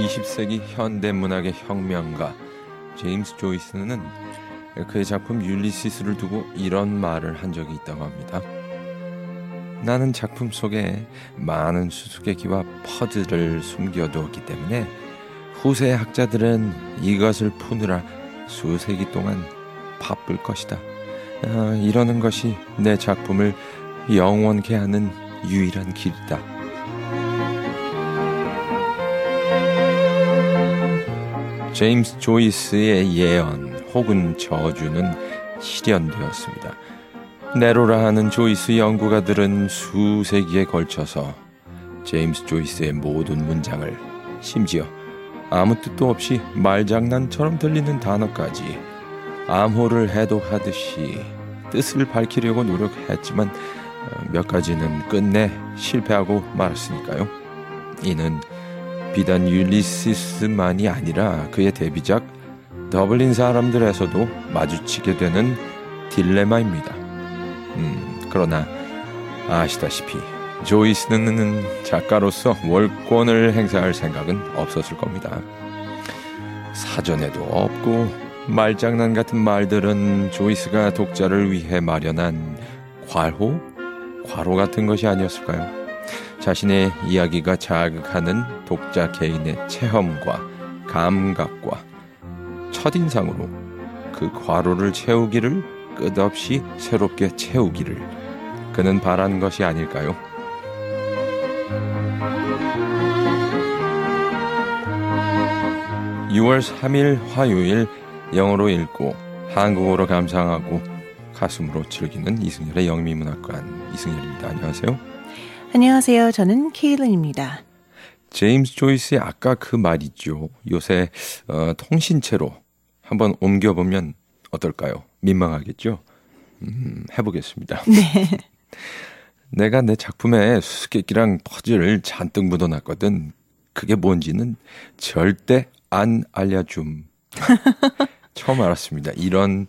20세기 현대문학의 혁명가 제임스 조이스는 그의 작품 율리시스를 두고 이런 말을 한 적이 있다고 합니다. 나는 작품 속에 많은 수수께끼와 퍼즐을 숨겨두었기 때문에 후세 학자들은 이것을 푸느라 수세기 동안 바쁠 것이다. 이러는 것이 내 작품을 영원케 하는 유일한 길이다. 제임스 조이스의 예언 혹은 저주는 실현되었습니다. 네로라 하는 조이스 연구가들은 수세기에 걸쳐서 제임스 조이스의 모든 문장을, 심지어 아무 뜻도 없이 말장난처럼 들리는 단어까지 암호를 해독하듯이 뜻을 밝히려고 노력했지만 몇 가지는 끝내 실패하고 말았으니까요. 이는 비단 율리시스만이 아니라 그의 데뷔작 더블린 사람들에서도 마주치게 되는 딜레마입니다. 그러나 아시다시피 조이스는 작가로서 월권을 행사할 생각은 없었을 겁니다. 사전에도 없고 말장난 같은 말들은 조이스가 독자를 위해 마련한 과로 같은 것이 아니었을까요? 자신의 이야기가 자극하는 독자 개인의 체험과 감각과 첫인상으로 그 과로를 채우기를 끝없이 새롭게 채우기를 그는 바란 것이 아닐까요? (6월 3일) 화요일 영어로 읽고 한국어로 감상하고 가슴으로 즐기는 이승열의 영미문학관 이승열입니다. 안녕하세요. 안녕하세요. 저는 케일린입니다. 제임스 조이스의 아까 그 말이죠. 요새 통신체로 한번 옮겨보면 어떨까요? 민망하겠죠? 해보겠습니다. 네. 내가 내 작품에 수수께끼랑 퍼즐을 잔뜩 묻어놨거든. 그게 뭔지는 절대 안 알려줌. 처음 알았습니다. 이런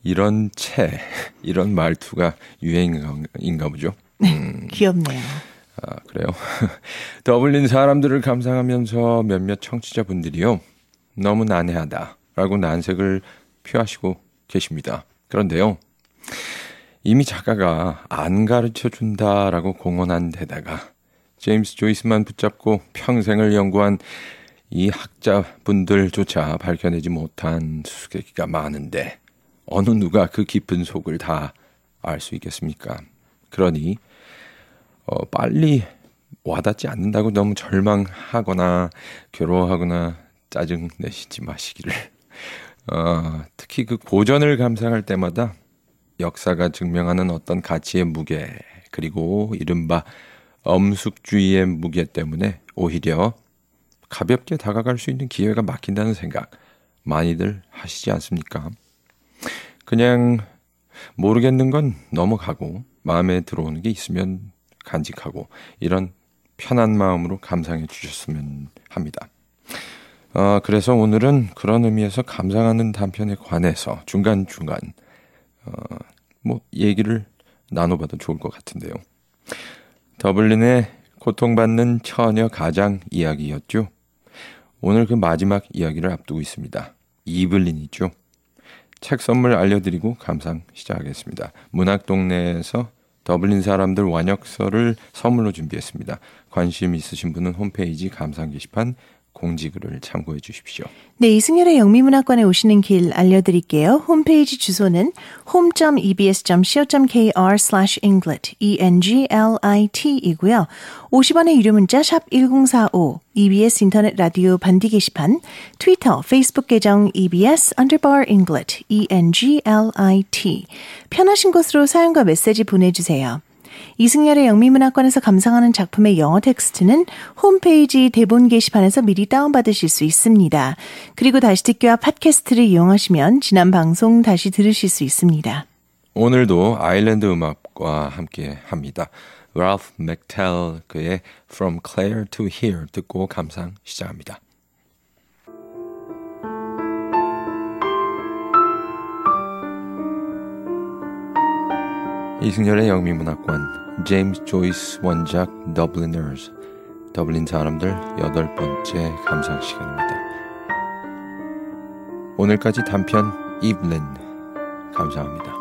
이런 말투가 유행인가 보죠. 귀엽네요. 아, 그래요? 더블린 사람들을 감상하면서 몇몇 청취자분들이요. 너무 난해하다라고 난색을 표하시고 계십니다. 그런데요. 이미 작가가 안 가르쳐준다라고 공언한 데다가 제임스 조이스만 붙잡고 평생을 연구한 이 학자분들조차 밝혀내지 못한 수수께끼가 많은데 어느 누가 그 깊은 속을 다 알 수 있겠습니까? 그러니 빨리 와닿지 않는다고 너무 절망하거나 괴로워하거나 짜증내시지 마시기를. 특히 그 고전을 감상할 때마다 역사가 증명하는 어떤 가치의 무게 그리고 이른바 엄숙주의의 무게 때문에 오히려 가볍게 다가갈 수 있는 기회가 막힌다는 생각 많이들 하시지 않습니까? 그냥 모르겠는 건 넘어가고 마음에 들어오는 게 있으면 간직하고 이런 편한 마음으로 감상해 주셨으면 합니다. 그래서 오늘은 그런 의미에서 감상하는 단편에 관해서 중간중간 얘기를 나눠봐도 좋을 것 같은데요. 더블린의 고통받는 처녀 가장 이야기였죠. 오늘 그 마지막 이야기를 앞두고 있습니다. 이블린이죠. 책 선물 알려드리고 감상 시작하겠습니다. 문학동네에서 더블린 사람들 완역서를 선물로 준비했습니다. 관심 있으신 분은 홈페이지 감상 게시판 공지글을 참고해 주십시오. 네, 이승열의 영미문학관에 오시는 길 알려드릴게요. 홈페이지 주소는 home.ebs.co.kr/englit ENGLIT 이고요. 50원의 유료 문자 샵 1045 EBS 인터넷 라디오 반디 게시판 트위터, 페이스북 계정 EBS_Englit ENGLIT 편하신 곳으로 사연과 메시지 보내주세요. 이승열의 영미문학관에서 감상하는 작품의 영어 텍스트는 홈페이지 대본 게시판에서 미리 다운받으실 수 있습니다. 그리고 다시 듣기와 팟캐스트를 이용하시면 지난 방송 다시 들으실 수 있습니다. 오늘도 아일랜드 음악과 함께 합니다. 랄프 맥텔 그의 From Clare to Here 듣고 감상 시작합니다. 이승열의 영미문학관 제임스 조이스 원작 더블리너즈 더블린 사람들 8번째 감상 시간입니다. 오늘까지 단편 이블린 감상합니다.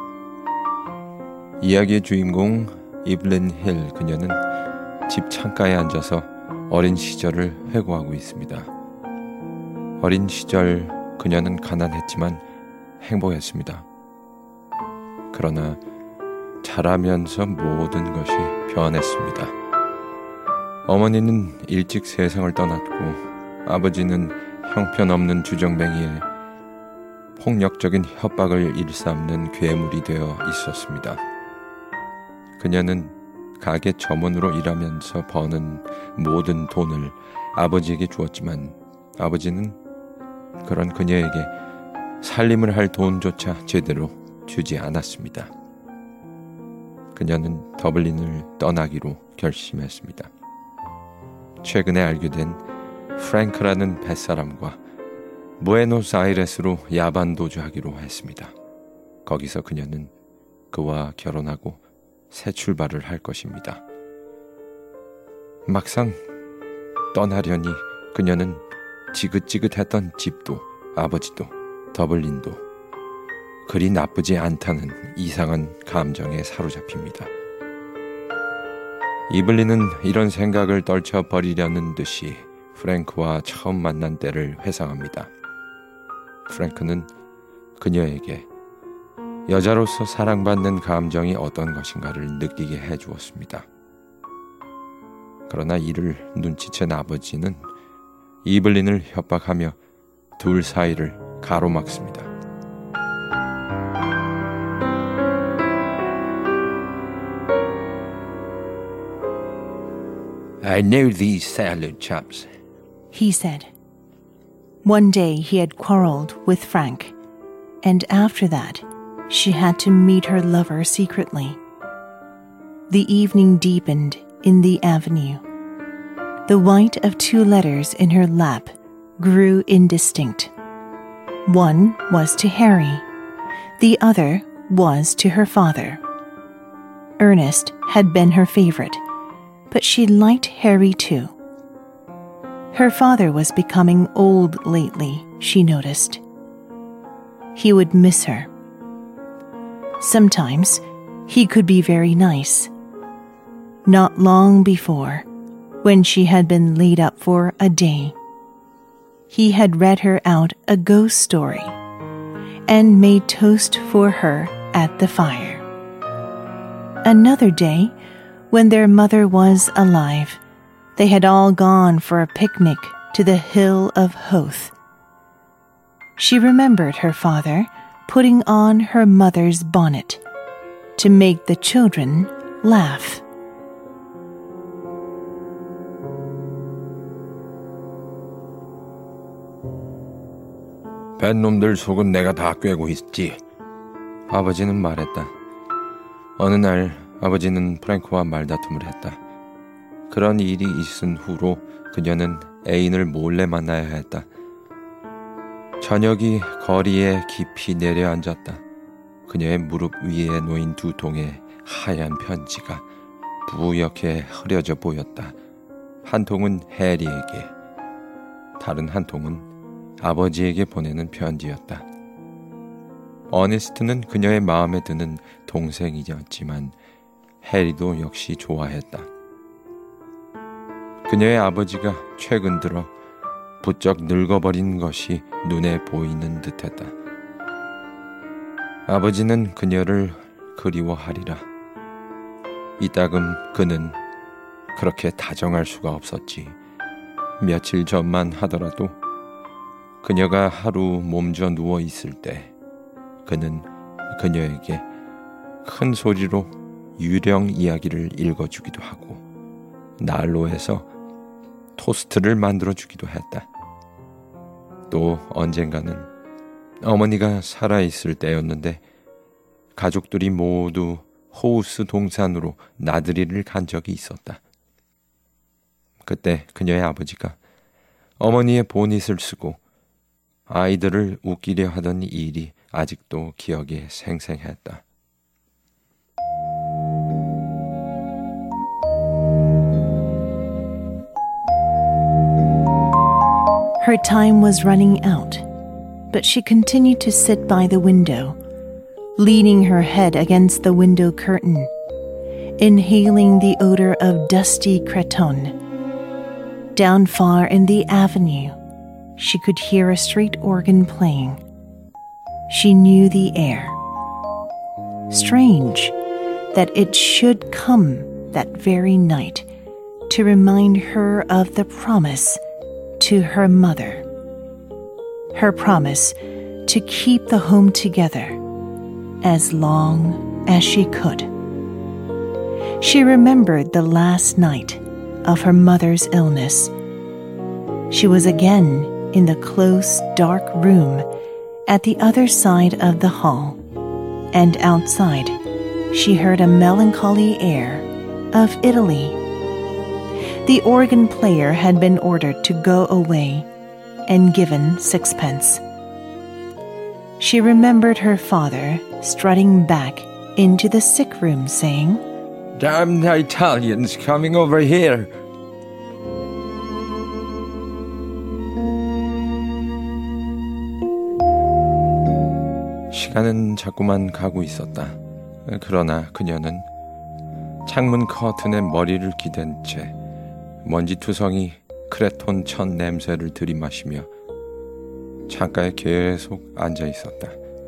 이야기의 주인공 이블린 힐 그녀는 집 창가에 앉아서 어린 시절을 회고하고 있습니다. 어린 시절 그녀는 가난했지만 행복했습니다. 그러나 자라면서 모든 것이 변했습니다. 어머니는 일찍 세상을 떠났고 아버지는 형편없는 주정뱅이에 폭력적인 협박을 일삼는 괴물이 되어 있었습니다. 그녀는 가게 점원으로 일하면서 버는 모든 돈을 아버지에게 주었지만 아버지는 그런 그녀에게 살림을 할 돈조차 제대로 주지 않았습니다. 그녀는 더블린을 떠나기로 결심했습니다. 최근에 알게 된 프랭크라는 뱃사람과 부에노스아이레스로 야반 도주하기로 했습니다. 거기서 그녀는 그와 결혼하고 새 출발을 할 것입니다. 막상 떠나려니 그녀는 지긋지긋했던 집도 아버지도 더블린도 그리 나쁘지 않다는 이상한 감정에 사로잡힙니다. 이블린은 이런 생각을 떨쳐버리려는 듯이 프랭크와 처음 만난 때를 회상합니다. 프랭크는 그녀에게 여자로서 사랑받는 감정이 어떤 것인가를 느끼게 해주었습니다. 그러나 이를 눈치챈 아버지는 이블린을 협박하며 둘 사이를 가로막습니다. I know these salad chops, he said. One day he had quarreled with Frank, and after that she had to meet her lover secretly. The evening deepened in the avenue. The white of two letters in her lap grew indistinct. One was to Harry. The other was to her father. Ernest had been her favorite, but she liked Harry too. Her father was becoming old lately, she noticed. He would miss her. Sometimes he could be very nice. Not long before, when she had been laid up for a day, he had read her out a ghost story and made toast for her at the fire. Another day, when their mother was alive, they had all gone for a picnic to the Hill of Howth. She remembered her father putting on her mother's bonnet to make the children laugh. 뱃놈들 속은 내가 다 꿰고 있지. 아버지는 말했다. 어느 날 아버지는 프랭크와 말다툼을 했다. 그런 일이 있은 후로 그녀는 애인을 몰래 만나야 했다. 저녁이 거리에 깊이 내려앉았다. 그녀의 무릎 위에 놓인 두 통의 하얀 편지가 부옇게 흐려져 보였다. 한 통은 해리에게, 다른 한 통은 아버지에게 보내는 편지였다. 어니스트는 그녀의 마음에 드는 동생이었지만 해리도 역시 좋아했다. 그녀의 아버지가 최근 들어 부쩍 늙어버린 것이 눈에 보이는 듯했다. 아버지는 그녀를 그리워하리라. 이따금 그는 그렇게 다정할 수가 없었지. 며칠 전만 하더라도 그녀가 하루 몸져 누워 있을 때 그는 그녀에게 큰 소리로 유령 이야기를 읽어주기도 하고 난로에서 토스트를 만들어주기도 했다. 또 언젠가는 어머니가 살아있을 때였는데 가족들이 모두 호우스 동산으로 나들이를 간 적이 있었다. 그때 그녀의 아버지가 어머니의 보닛을 쓰고 아이들을 웃기려 하던 일이 아직도 기억에 생생했다. Her time was running out, but she continued to sit by the window, leaning her head against the window curtain, inhaling the odor of dusty cretonne. Down far in the avenue, she could hear a street organ playing. She knew the air. Strange that it should come that very night to remind her of the promise to her mother. Her promise to keep the home together as long as she could. She remembered the last night of her mother's illness. She was again in the close, dark room at the other side of the hall, and outside she heard a melancholy air of Italy. The organ player had been ordered to go away and given 6pence. She remembered her father strutting back into the sick room saying, Damn the Italians coming over here. 시간은 자꾸만 가고 있었다. 그러나 그녀는 창문 커튼에 머리를 기댄 채 먼지투성이 크레톤 천 냄새를 들이마시며 창가에 계속 앉아 있었다.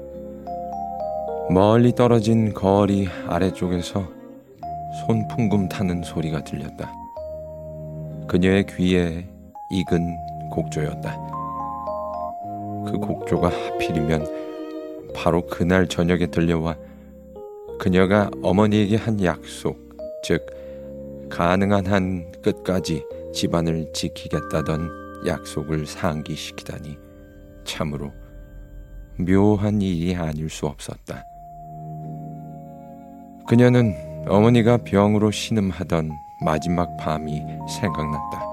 멀리 떨어진 거리 아래쪽에서 손풍금 타는 소리가 들렸다. 그녀의 귀에 익은 곡조였다. 그 곡조가 하필이면 바로 그날 저녁에 들려와 그녀가 어머니에게 한 약속, 즉 가능한 한 끝까지 집안을 지키겠다던 약속을 상기시키다니 참으로 묘한 일이 아닐 수 없었다. 그녀는 어머니가 병으로 신음하던 마지막 밤이 생각났다.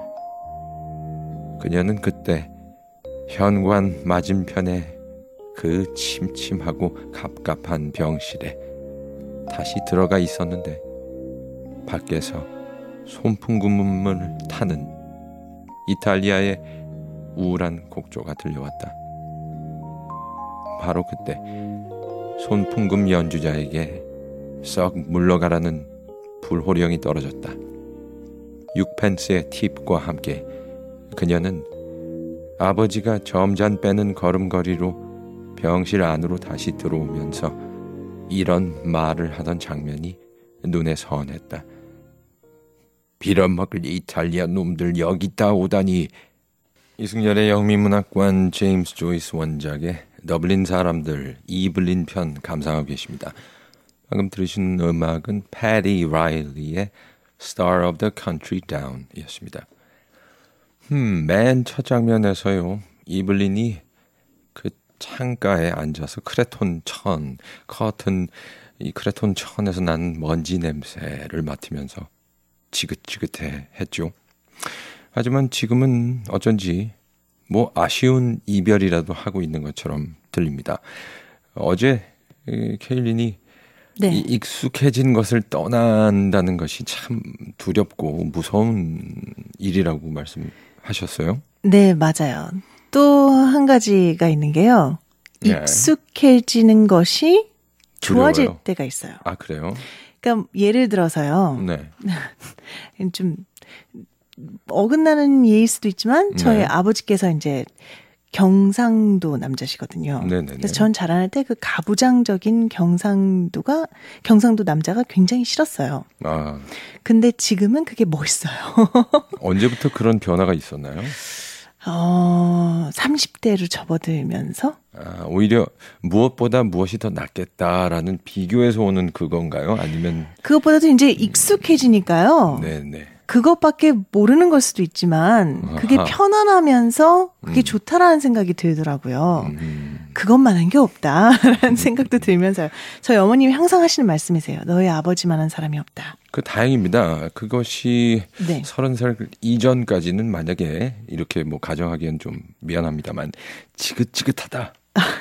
그녀는 그때 현관 맞은편에 그 침침하고 갑갑한 병실에 다시 들어가 있었는데 밖에서 손풍금을 타는 이탈리아의 우울한 곡조가 들려왔다. 바로 그때 손풍금 연주자에게 썩 물러가라는 불호령이 떨어졌다. 6펜스의 팁과 함께 그녀는 아버지가 점잔 빼는 걸음걸이로 병실 안으로 다시 들어오면서 이런 말을 하던 장면이 눈에 선했다. 빌어먹을 이탈리아 놈들 여기다 오다니. 이승열의 영미문학관 제임스 조이스 원작의 더블린 사람들 이블린 편 감상하고 계십니다. 방금 들으신 음악은 패티 라일리의 Star of the Country Down 이었습니다. 맨 첫 장면에서요, 이블린이 그 창가에 앉아서 크레톤 천, 커튼, 이 크레톤 천에서 난 먼지 냄새를 맡으면서 지긋지긋해 했죠. 하지만 지금은 어쩐지 뭐 아쉬운 이별이라도 하고 있는 것처럼 들립니다. 어제 케일린이 네. 익숙해진 것을 떠난다는 것이 참 두렵고 무서운 일이라고 말씀하셨어요. 네, 맞아요. 또 한 가지가 있는 게요. 익숙해지는 것이 좋아질 두려워요. 때가 있어요. 아, 그래요? 그러니까 예를 들어서요. 네. 좀 어긋나는 예일 수도 있지만 저희 네. 아버지께서 이제 경상도 남자시거든요. 네네네. 그래서 전 자라날 때 그 가부장적인 경상도 남자가 굉장히 싫었어요. 아. 근데 지금은 그게 멋있어요. 언제부터 그런 변화가 있었나요? 30대로 접어들면서? 오히려 무엇보다 무엇이 더 낫겠다라는 비교에서 오는 그건가요? 아니면? 그것보다도 이제 익숙해지니까요. 네네. 그것밖에 모르는 걸 수도 있지만 그게 아하. 편안하면서 그게 좋다라는 생각이 들더라고요. 그것만한 게 없다라는 생각도 들면서요. 저희 어머님이 항상 하시는 말씀이세요. 너희 아버지만한 사람이 없다. 그 다행입니다. 그것이 네. 30살 이전까지는 만약에 이렇게 뭐 가정하기엔 좀 미안합니다만 지긋지긋하다.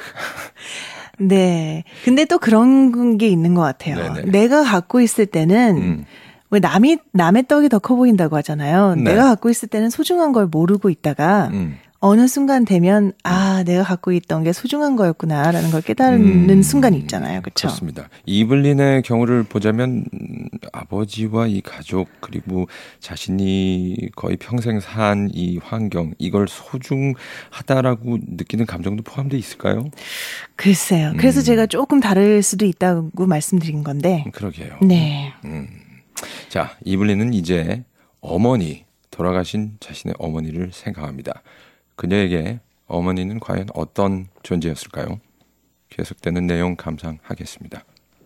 네. 근데 또 그런 게 있는 것 같아요. 네네. 내가 갖고 있을 때는 왜 남의 떡이 더 커 보인다고 하잖아요. 네. 내가 갖고 있을 때는 소중한 걸 모르고 있다가 어느 순간 되면 내가 갖고 있던 게 소중한 거였구나라는 걸 깨닫는 순간이 있잖아요. 그렇죠? 그렇습니다. 이블린의 경우를 보자면 아버지와 이 가족 그리고 자신이 거의 평생 산 이 환경 이걸 소중하다라고 느끼는 감정도 포함되어 있을까요? 글쎄요. 그래서 제가 조금 다를 수도 있다고 말씀드린 건데. 그러게요. 네. 자, 이블린은 이제 돌아가신 자신의 어머니를 생각합니다. 그녀에게 어머니는 과연 어떤 존재였을까요? 계속되는 내용 감상하겠습니다.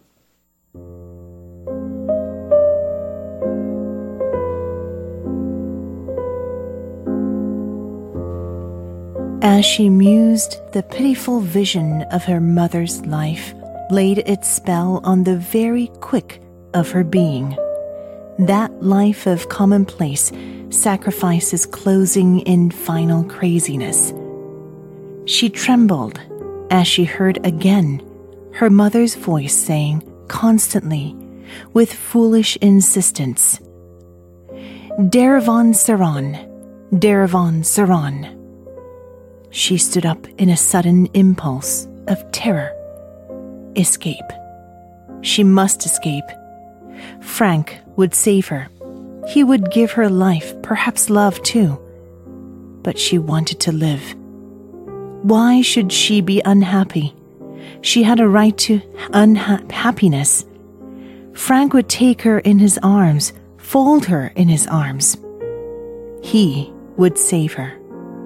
As she mused, the pitiful vision of her mother's life laid its spell on the very quick of her being. That life of commonplace, sacrifices closing in final craziness. She trembled as she heard again her mother's voice saying constantly, with foolish insistence, Daravan Saran, Daravan Saran. She stood up in a sudden impulse of terror. Escape. She must escape. Frank would save her. He would give her life, perhaps love too. But she wanted to live. Why should she be unhappy? She had a right to unhappiness. Frank would take her in his arms, fold her in his arms. He would save her.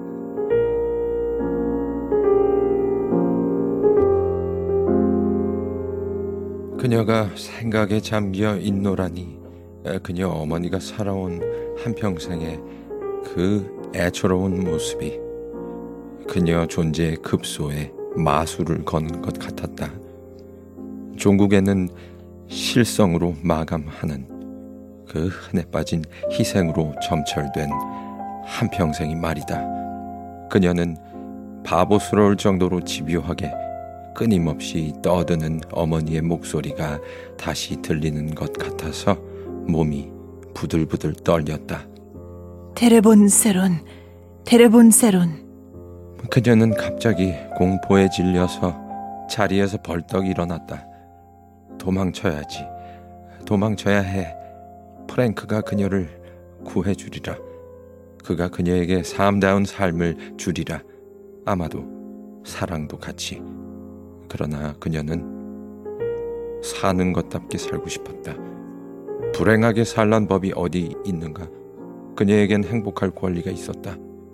그녀가 생각에 잠겨 있노라니 그녀 어머니가 살아온 한평생의 그 애처로운 모습이 그녀 존재의 급소에 마술을 건 것 같았다. 종국에는 실성으로 마감하는 그 흔해 빠진 희생으로 점철된 한평생이 말이다. 그녀는 바보스러울 정도로 집요하게 끊임없이 떠드는 어머니의 목소리가 다시 들리는 것 같아서 몸이 부들부들 떨렸다. 테레본세론, 테레본세론. 그녀는 갑자기 공포에 질려서 자리에서 벌떡 일어났다. 도망쳐야지. 도망쳐야 해. 프랭크가 그녀를 구해주리라. 그가 그녀에게 삶다운 삶을 주리라. 아마도 사랑도 같이. 그러나 그녀는 사는 것답게 살고 싶었다. 불행하게 살란 법이 어디 있는가? 그녀에겐 행복할 권리가 있었다.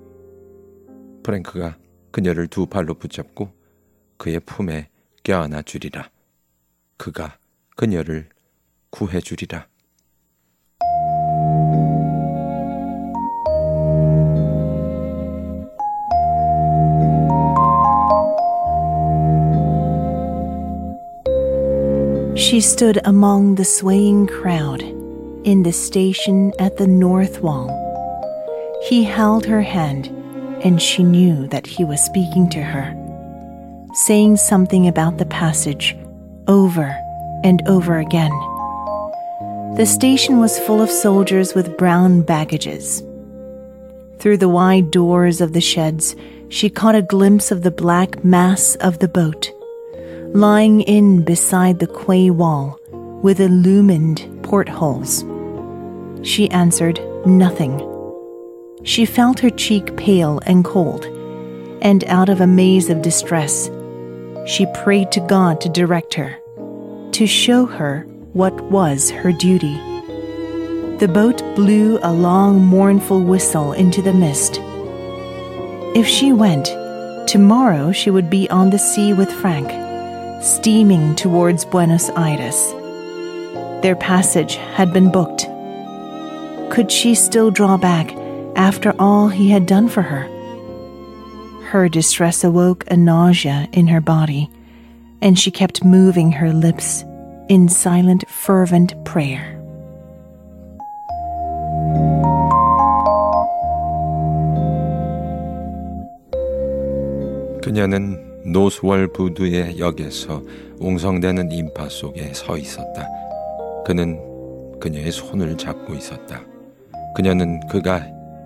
프랭크가 그녀를 두 팔로 붙잡고 그의 품에 껴안아 주리라. 그가 그녀를 구해 주리라. She stood among the swaying crowd in the station at the north wall. He held her hand, and she knew that he was speaking to her, saying something about the passage over and over again. The station was full of soldiers with brown baggages. Through the wide doors of the sheds, she caught a glimpse of the black mass of the boat, lying in beside the quay wall with illumined portholes. She answered nothing. She felt her cheek pale and cold, and out of a maze of distress, she prayed to God to direct her, to show her what was her duty. The boat blew a long, mournful whistle into the mist. If she went, tomorrow she would be on the sea with Frank, steaming towards Buenos Aires. Their passage had been booked. Could she still draw back after all he had done for her? Her distress awoke a nausea in her body, and she kept moving her lips in silent, fervent prayer. 그녀는 노스월 부두의 역에서 웅성대는 인파 속에 서 있었다. 그는 그녀의 손을 잡고 있었다. 그녀는 그가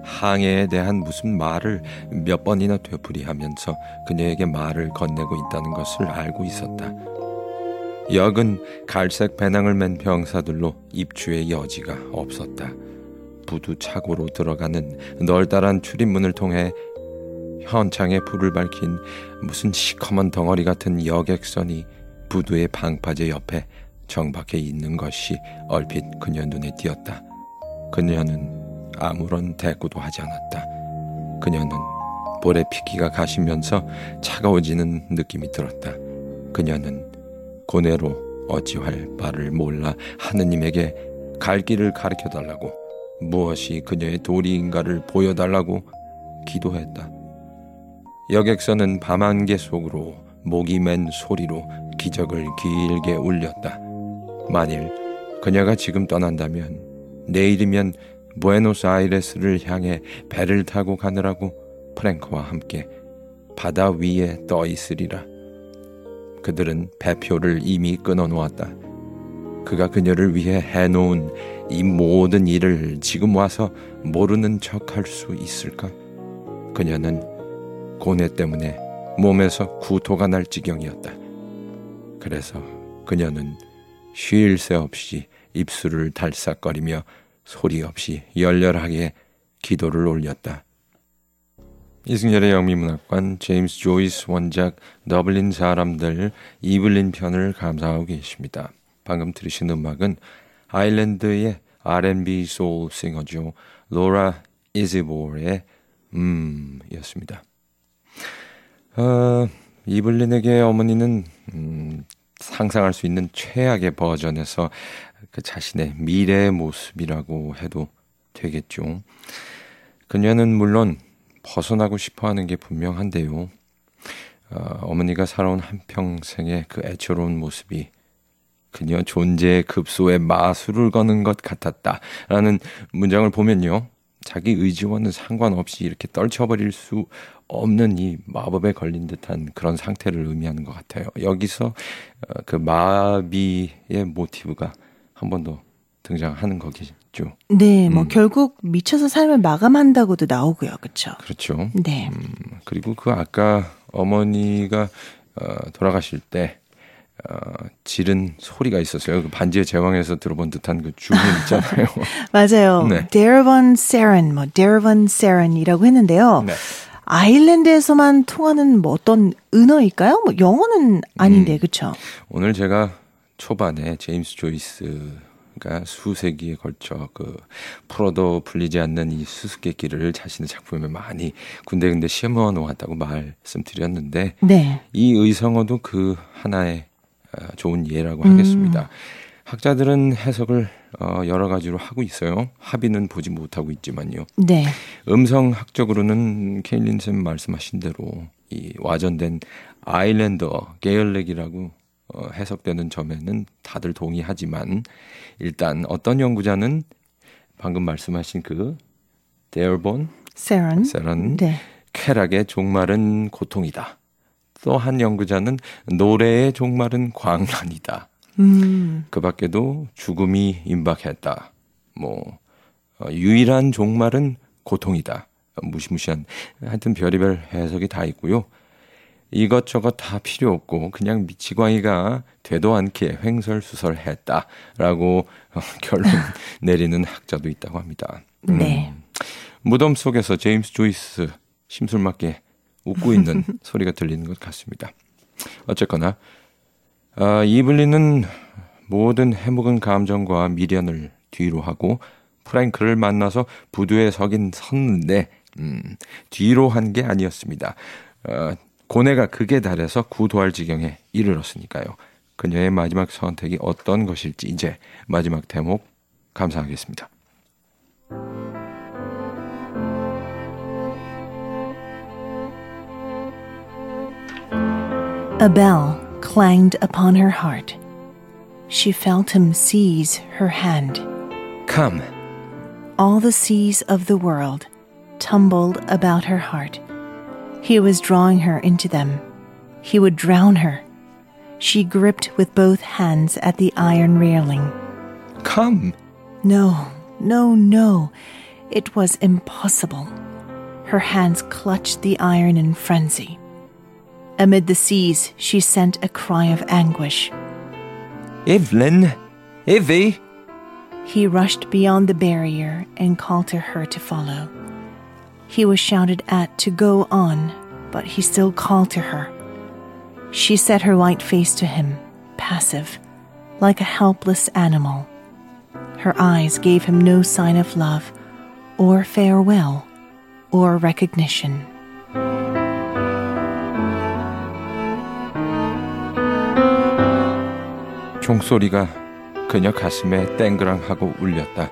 항해에 대한 무슨 말을 몇 번이나 되풀이하면서 그녀에게 말을 건네고 있다는 것을 알고 있었다. 역은 갈색 배낭을 맨 병사들로 입주의 여지가 없었다. 부두 차고로 들어가는 널따란 출입문을 통해 현창에 불을 밝힌 무슨 시커먼 덩어리 같은 여객선이 부두의 방파제 옆에 정박해 있는 것이 얼핏 그녀 눈에 띄었다. 그녀는 아무런 대꾸도 하지 않았다. 그녀는 볼에 피기가 가시면서 차가워지는 느낌이 들었다. 그녀는 고뇌로 어찌할 바를 몰라 하느님에게 갈 길을 가르쳐달라고, 무엇이 그녀의 도리인가를 보여달라고 기도했다. 여객선은 밤안개 속으로 목이 맨 소리로 기적을 길게 울렸다. 만일 그녀가 지금 떠난다면 내일이면 부에노스아이레스를 향해 배를 타고 가느라고 프랭크와 함께 바다 위에 떠 있으리라. 그들은 배표를 이미 끊어놓았다. 그가 그녀를 위해 해놓은 이 모든 일을 지금 와서 모르는 척할 수 있을까? 그녀는 고뇌 때문에 몸에서 구토가 날 지경이었다. 그래서 그녀는 쉴 새 없이 입술을 달싹거리며 소리 없이 열렬하게 기도를 올렸다. 이승열의 영미문학관, 제임스 조이스 원작, 더블린 사람들, 이블린 편을 감상하고 계십니다. 방금 들으신 음악은 아일랜드의 R&B 소울 싱어죠. 로라 이즈보르의 였습니다. 이블린에게 어머니는 상상할 수 있는 최악의 버전에서 그 자신의 미래의 모습이라고 해도 되겠죠. 그녀는 물론 벗어나고 싶어하는 게 분명한데요. 어머니가 살아온 한평생의 그 애처로운 모습이 그녀 존재의 급소에 마술을 거는 것 같았다라는 문장을 보면요. 자기 의지와는 상관없이 이렇게 떨쳐버릴 수 없는 이 마법에 걸린 듯한 그런 상태를 의미하는 것 같아요. 여기서 그 마비의 모티브가 한 번 더 등장하는 거겠죠. 네, 뭐 결국 미쳐서 삶을 마감한다고도 나오고요, 그렇죠? 그렇죠. 네. 그리고 그 아까 어머니가 돌아가실 때 지른 소리가 있었어요. 그 반지의 제왕에서 들어본 듯한 그 주문 있잖아요. 맞아요. 네. 데르번 세런, 데르번 세런이라고 했는데요. 네. 아일랜드에서만 통하는 뭐 어떤 은어일까요? 뭐 영어는 아닌데, 그렇죠? 오늘 제가 초반에 제임스 조이스가 수세기에 걸쳐 그 풀어도 풀리지 않는 이 수수께끼를 자신의 작품에 많이 군데군데 심어 놓았다고 말씀드렸는데 네. 이 의성어도 그 하나의 좋은 예라고 하겠습니다. 학자들은 해석을 여러 가지로 하고 있어요. 합의는 보지 못하고 있지만요. 네. 음성학적으로는 케일린 쌤 말씀하신 대로 이 와전된 아일랜더 게일렉이라고 해석되는 점에는 다들 동의하지만 일단 어떤 연구자는 방금 말씀하신 그 데어본 세런 네. 쾌락의 종말은 고통이다. 또 한 연구자는 노래의 종말은 광란이다. 그 밖에도 죽음이 임박했다. 유일한 종말은 고통이다. 무시무시한 하여튼 별의별 해석이 다 있고요. 이것저것 다 필요 없고 그냥 미치광이가 되도 않게 횡설수설했다라고 결론 내리는 학자도 있다고 합니다. 네. 무덤 속에서 제임스 조이스 심술맞게 웃고 있는 소리가 들리는 것 같습니다. 어쨌거나 이블린은 모든 해묵은 감정과 미련을 뒤로 하고 프랭크를 만나서 부두에 섰는데 뒤로 한 게 아니었습니다. 고뇌가 극에 달해서 구도할 지경에 이르렀으니까요. 그녀의 마지막 선택이 어떤 것일지 이제 마지막 대목 감상하겠습니다. A bell clanged upon her heart. She felt him seize her hand. Come. All the seas of the world tumbled about her heart. He was drawing her into them. He would drown her. She gripped with both hands at the iron railing. Come. No, no, no. It was impossible. Her hands clutched the iron in frenzy. Amid the seas, she sent a cry of anguish. Evelyn! Evie! He rushed beyond the barrier and called to her to follow. He was shouted at to go on, but he still called to her. She set her white face to him, passive, like a helpless animal. Her eyes gave him no sign of love, or farewell, or recognition. 종소리가 그녀 가슴에 땡그랑하고 울렸다.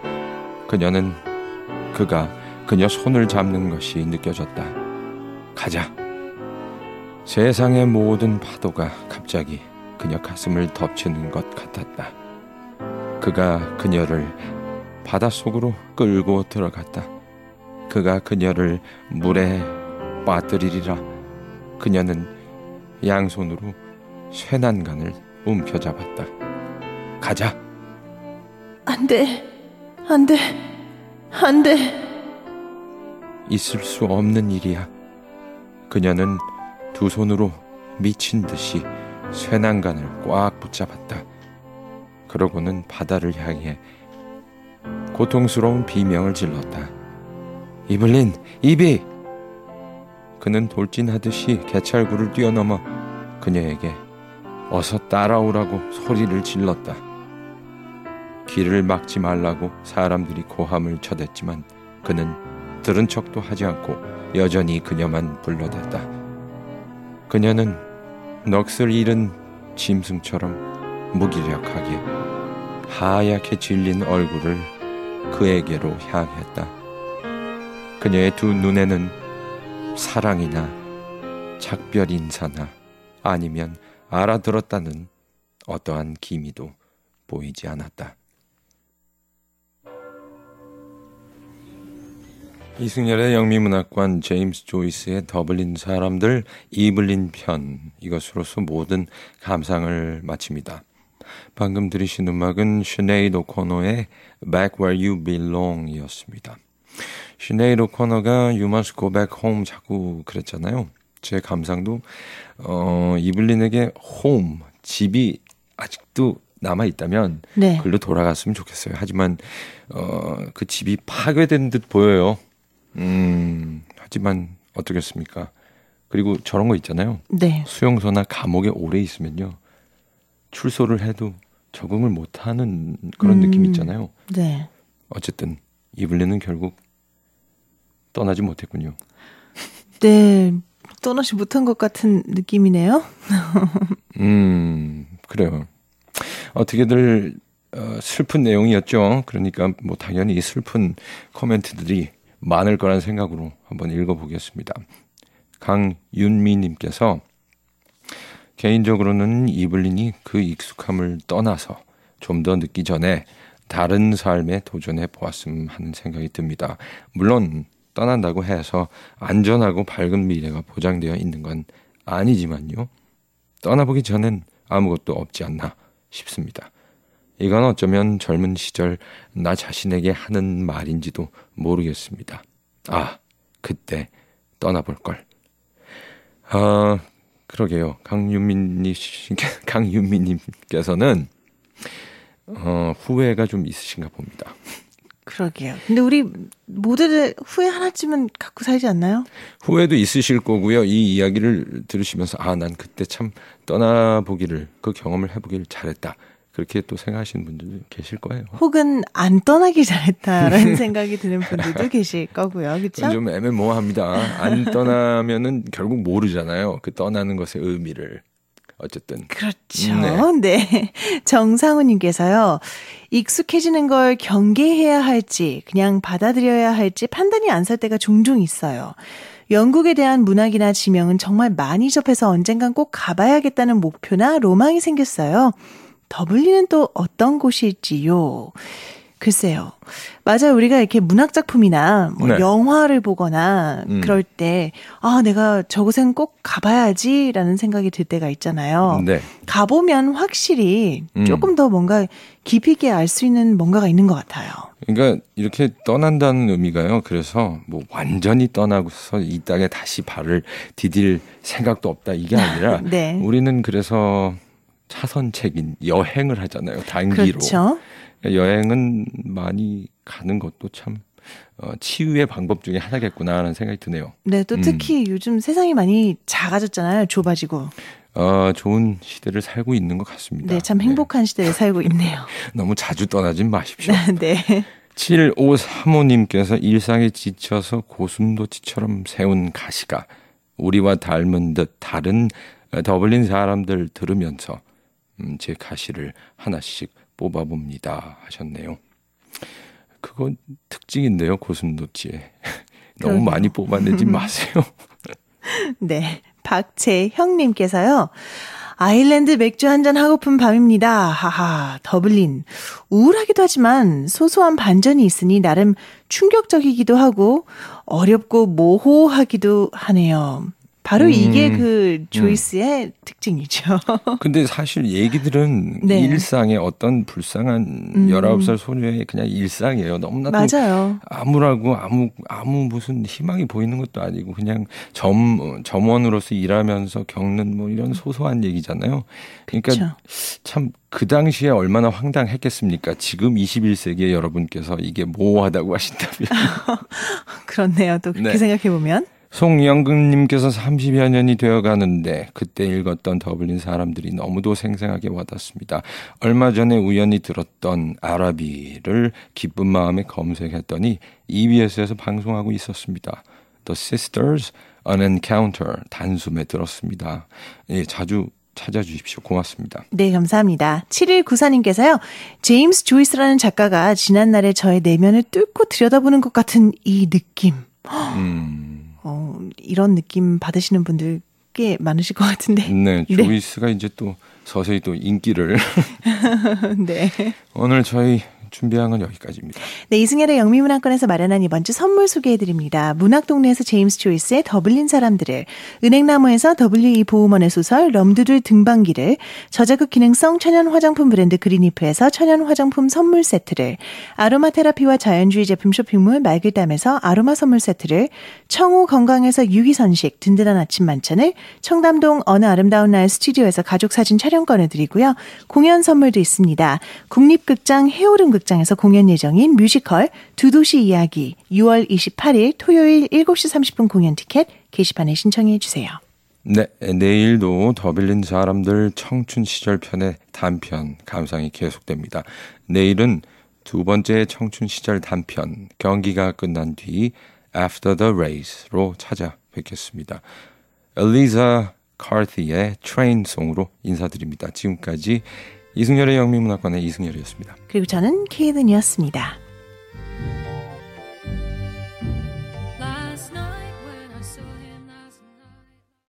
그가 그녀 손을 잡는 것이 느껴졌다. 가자. 세상의 모든 파도가 갑자기 그녀 가슴을 덮치는 것 같았다. 그가 그녀를 바닷속으로 끌고 들어갔다. 그가 그녀를 물에 빠뜨리리라. 그녀는 양손으로 쇠난간을 움켜잡았다. 가자. 안 돼. 안 돼. 안 돼. 있을 수 없는 일이야. 그녀는 두 손으로 미친 듯이 쇠난간을 꽉 붙잡았다. 그러고는 바다를 향해 고통스러운 비명을 질렀다. 이블린, 이비! 그는 돌진하듯이 개찰구를 뛰어넘어 그녀에게 어서 따라오라고 소리를 질렀다. 길을 막지 말라고 사람들이 고함을 쳐댔지만 그는 들은 척도 하지 않고 여전히 그녀만 불러댔다. 그녀는 넋을 잃은 짐승처럼 무기력하게 하얗게 질린 얼굴을 그에게로 향했다. 그녀의 두 눈에는 사랑이나 작별 인사나 아니면 알아들었다는 어떠한 기미도 보이지 않았다. 이승열의 영미문학관, 제임스 조이스의 더블린 사람들, 이블린 편, 이것으로서 모든 감상을 마칩니다. 방금 들으신 음악은 시네이드 오코너의 Back Where You Belong 이었습니다. 시네이드 오코너가 You Must Go Back Home 자꾸 그랬잖아요. 제 감상도 이블린에게 홈, 집이 아직도 남아있다면 네. 글로 돌아갔으면 좋겠어요. 하지만 그 집이 파괴된 듯 보여요. 하지만 어떻겠습니까? 그리고 저런 거 있잖아요. 네. 수용소나 감옥에 오래 있으면요. 출소를 해도 적응을 못하는 그런 느낌이 있잖아요. 네. 어쨌든 이블린은 결국 떠나지 못했군요. 네. 떠나지 못한 것 같은 느낌이네요. 그래요. 어떻게들 슬픈 내용이었죠. 그러니까 뭐 당연히 슬픈 코멘트들이 많을 거란 생각으로 한번 읽어보겠습니다. 강윤미님께서 개인적으로는 이블린이 그 익숙함을 떠나서 좀 더 늦기 전에 다른 삶에 도전해 보았음 하는 생각이 듭니다. 물론 떠난다고 해서 안전하고 밝은 미래가 보장되어 있는 건 아니지만요. 떠나보기 전엔 아무것도 없지 않나 싶습니다. 이건 어쩌면 젊은 시절 나 자신에게 하는 말인지도 모르겠습니다. 아, 그때 떠나볼 걸. 그러게요. 강윤미님께서는 후회가 좀 있으신가 봅니다. 그러게요. 근데 우리 모두들 후회 하나쯤은 갖고 살지 않나요? 후회도 있으실 거고요. 이 이야기를 들으시면서 난 그때 참 떠나보기를, 그 경험을 해보기를 잘했다. 그렇게 또 생각하시는 분들도 계실 거예요. 혹은 안 떠나길 잘했다라는 생각이 드는 분들도 계실 거고요. 그렇죠? 좀 애매모호합니다. 안 떠나면은 결국 모르잖아요. 그 떠나는 것의 의미를. 어쨌든. 그렇죠. 네. 정상우님께서요. 익숙해지는 걸 경계해야 할지 그냥 받아들여야 할지 판단이 안 설 때가 종종 있어요. 영국에 대한 문학이나 지명은 정말 많이 접해서 언젠간 꼭 가봐야겠다는 목표나 로망이 생겼어요. 더블린은 또 어떤 곳일지요? 글쎄요. 맞아요. 우리가 이렇게 문학작품이나 뭐 네. 영화를 보거나 그럴 때, 내가 저곳엔 꼭 가봐야지라는 생각이 들 때가 있잖아요. 네. 가보면 확실히 조금 더 뭔가 깊이 있게 알 수 있는 뭔가가 있는 것 같아요. 그러니까 이렇게 떠난다는 의미가요. 그래서 뭐 완전히 떠나고서 이 땅에 다시 발을 디딜 생각도 없다 이게 아니라 네. 우리는 그래서 차선책인 여행을 하잖아요. 단기로. 그렇죠. 여행은 많이 가는 것도 참 치유의 방법 중에 하나겠구나 하는 생각이 드네요. 네, 또 특히 요즘 세상이 많이 작아졌잖아요. 좁아지고. 좋은 시대를 살고 있는 것 같습니다. 네, 참 행복한 시대에 살고 있네요. 너무 자주 떠나진 마십시오. 네. 7535님께서 일상에 지쳐서 고슴도치처럼 세운 가시가 우리와 닮은 듯 다른 더블린 사람들 들으면서 제 가시를 하나씩 뽑아봅니다 하셨네요. 그건 특징인데요, 고슴도치에. 너무 그러게요. 많이 뽑아내지 마세요. 네. 박채형님께서요. 아일랜드 맥주 한잔 하고픈 밤입니다. 하하, 더블린. 우울하기도 하지만 소소한 반전이 있으니 나름 충격적이기도 하고 어렵고 모호하기도 하네요. 바로 이게 그 조이스의 특징이죠. 근데 사실 얘기들은 네. 일상의 어떤 불쌍한 19살 소녀의 그냥 일상이에요. 너무나도 맞아요. 암울하고 아무 무슨 희망이 보이는 것도 아니고 그냥 점원으로서 일하면서 겪는 뭐 이런 소소한 얘기잖아요. 그러니까 그쵸. 참 그 당시에 얼마나 황당했겠습니까? 지금 21세기의 여러분께서 이게 모호하다고 하신다면. 그렇네요. 또 그렇게 네. 생각해보면. 송영근님께서 30여 년이 되어가는데 그때 읽었던 더블린 사람들이 너무도 생생하게 와닿습니다. 얼마 전에 우연히 들었던 아라비를 기쁜 마음에 검색했더니 EBS에서 방송하고 있었습니다. The Sisters An Encounter 단숨에 들었습니다. 예, 자주 찾아주십시오. 고맙습니다. 네, 감사합니다. 7194님께서요. 제임스 조이스라는 작가가 지난날의 저의 내면을 뚫고 들여다보는 것 같은 이 느낌. 이런 느낌 받으시는 분들 꽤 많으실 것 같은데. 네, 조이스가 이제 또 서서히 또 인기를. 네. 오늘 저희 준비한 건 여기까지입니다. 네, 이승열의 영미문학관에서 마련한 이번 주 선물 소개해드립니다. 문학동네에서 제임스 조이스의 더블린 사람들을, 은행나무에서 W.E. 보우먼의 소설 럼두들 등반기를, 저자극 기능성 천연 화장품 브랜드 그린리프에서 천연 화장품 선물 세트를, 아로마 테라피와 자연주의 제품 쇼핑몰 말글담에서 아로마 선물 세트를, 청우 건강에서 유기선식 든든한 아침 만찬을, 청담동 어느 아름다운 날 스튜디오에서 가족사진 촬영권을 드리고요. 공연 선물도 있습니다. 국립극장 해오름 극장에서 공연 예정인 뮤지컬 두 도시 이야기 6월 28일 토요일 7시 30분 공연 티켓 게시판에 신청해 주세요. 네, 내일도 더블린 사람들 청춘 시절 편의 단편 감상이 계속됩니다. 내일은 두 번째 청춘 시절 단편 경기가 끝난 뒤 After the Race로 찾아뵙겠습니다. 엘리자 카티의 트레인송으로 인사드립니다. 지금까지 이승열의 영미문학관의 이승열이었습니다. 그리고 저는 케이든이었습니다.